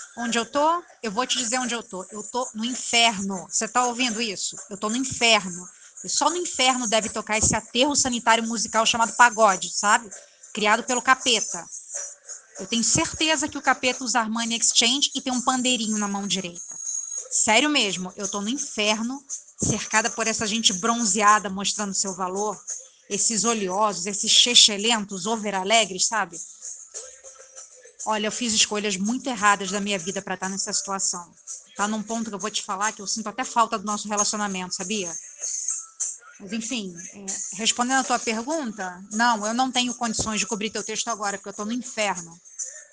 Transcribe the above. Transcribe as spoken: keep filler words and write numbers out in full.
Onde eu tô? Eu vou te dizer onde eu tô. Eu tô no inferno. Você tá ouvindo isso? Eu tô no inferno. E só no inferno deve tocar esse aterro sanitário musical chamado pagode, sabe? Criado pelo capeta. Eu tenho certeza que o capeta usa Armani Exchange e tem um pandeirinho na mão direita. Sério mesmo, eu tô no inferno, cercada por essa gente bronzeada mostrando seu valor, esses oleosos, esses chechelentos, over-alegres, sabe? Olha, eu fiz escolhas muito erradas da minha vida para estar nessa situação. Tá num ponto que eu vou te falar que eu sinto até falta do nosso relacionamento, sabia? Mas enfim, é, respondendo a tua pergunta, não, eu não tenho condições de cobrir teu texto agora, porque eu tô no inferno.